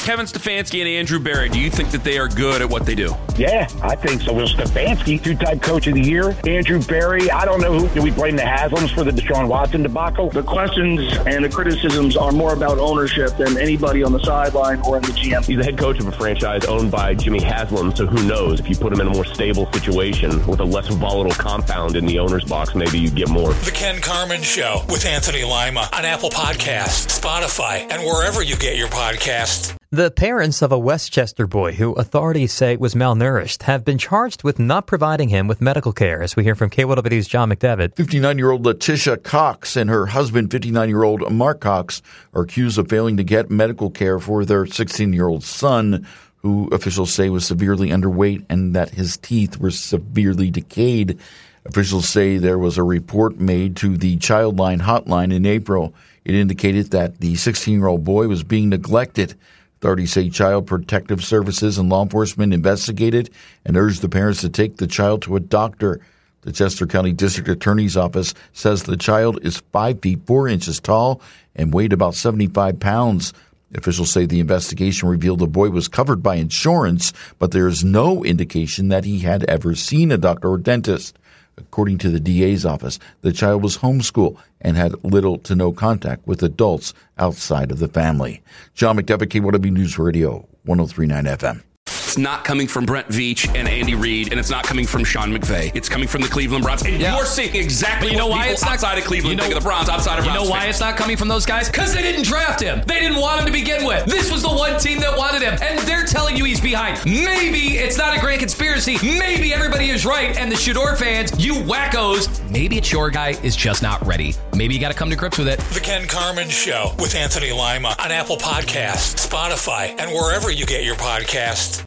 Kevin Stefanski and Andrew Berry, do you think that they are good at what they do? Yeah, I think so. Well, Stefanski, two-time coach of the year. Andrew Berry, I don't know who. Do we blame the Haslams for the Deshaun Watson debacle? The questions and the criticisms are more about ownership than anybody on the sideline or in the GM. He's the head coach of a franchise owned by Jimmy Haslam, so who knows? If you put him in a more stable situation with a less volatile compound in the owner's box, maybe you get more. The Ken Carman Show with Anthony Lima on Apple Podcasts, Spotify, and wherever you get your podcasts. The parents of a Westchester boy who authorities say was malnourished have been charged with not providing him with medical care, as we hear from KYW's John McDevitt. 59-year-old Letitia Cox and her husband, 59-year-old Mark Cox, are accused of failing to get medical care for their 16-year-old son, who officials say was severely underweight and that his teeth were severely decayed. Officials say there was a report made to the Childline hotline in April. It indicated that the 16-year-old boy was being neglected. Authorities say Child Protective Services and law enforcement investigated and urged the parents to take the child to a doctor. The Chester County District Attorney's Office says the child is 5 feet 4 inches tall and weighed about 75 pounds. Officials say the investigation revealed the boy was covered by insurance, but there is no indication that he had ever seen a doctor or dentist. According to the DA's office, the child was homeschooled and had little to no contact with adults outside of the family. John McDevitt, KYW News Radio, 103.9 FM. It's not coming from Brent Veach and Andy Reid, and it's not coming from Sean McVay. It's coming from the Cleveland Browns. And you're seeing exactly what people outside of Cleveland think of the Browns, outside of Browns You know why fans. it's not coming from those guys? Because they didn't draft him. They didn't want him to begin with. This was the one team that wanted him, and they're telling you he's behind. Maybe it's not a grand conspiracy. Maybe everybody is right, and the Shador fans, you wackos, maybe it's your guy is just not ready. Maybe you got to come to grips with it. The Ken Carman Show with Anthony Lima on Apple Podcasts, Spotify, and wherever you get your podcasts.